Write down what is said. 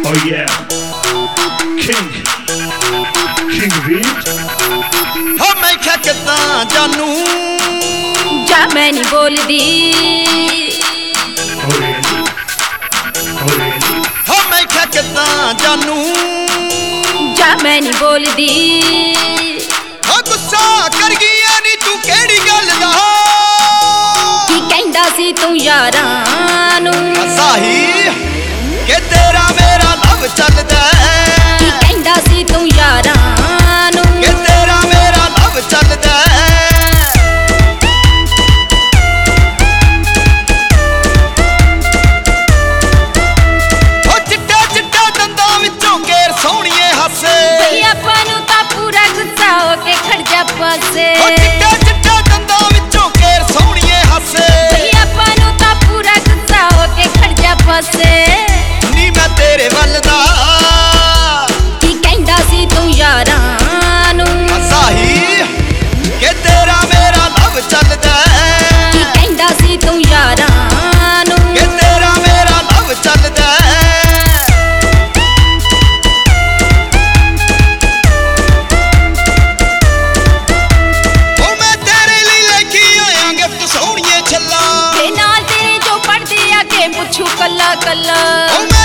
Oh yeah, King Beat. हो मैं क्या कहता जानू जा मैं नहीं बोलदी Oh really? Oh really? हो मैं क्या कहता जानू जा मैं नहीं बोलदी हो गुस्सा कर गया नी तू केड़ी गल दा की कहंदा सी तू यारां नू साही के तेरा मेरा लव चलदा की कहंदा सी तू यारां नू के तेरा मेरा लव चलदा हो चिट्टा चिट्टा दंदां विचों केर सोहणीए हासे भई आपां नू तां पूरा गुस्सा हो के खड़ जा पासे हो चिट्टा चिट्टा दंदां विचों केर सोहणीए हासे भई आपां नू तां पूरा गुस्सा हो के खड़ जा पासे नी मैं तेरे वल दा की कहंदा सी तू यारां नू साही के तेरा मेरा लव चलदा की कहंदा सी तू यारां नू के तेरा मेरा लव चलदा ओ मैं तेरे लिए लेके आया गिफ्ट सोहणीए छल्ला ते नाल तेरे जो पढ़दे आ के पुछू कल्ला कल्ला ओ